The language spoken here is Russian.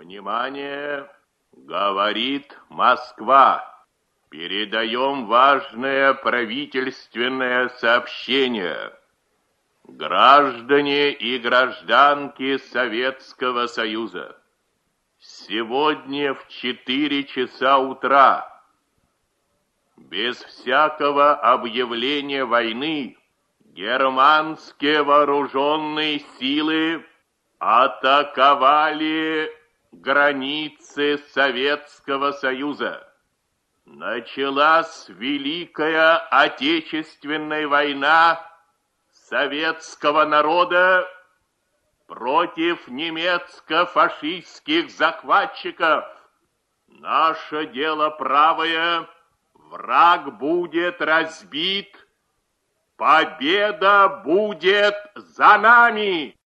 Внимание! Говорит Москва. Передаем важное правительственное сообщение. Граждане и гражданки Советского Союза, сегодня в 4 часа утра, без всякого объявления войны, германские вооруженные силы атаковали границы Советского Союза. Началась Великая Отечественная война советского народа против немецко-фашистских захватчиков. Наше дело правое, враг будет разбит, победа будет за нами!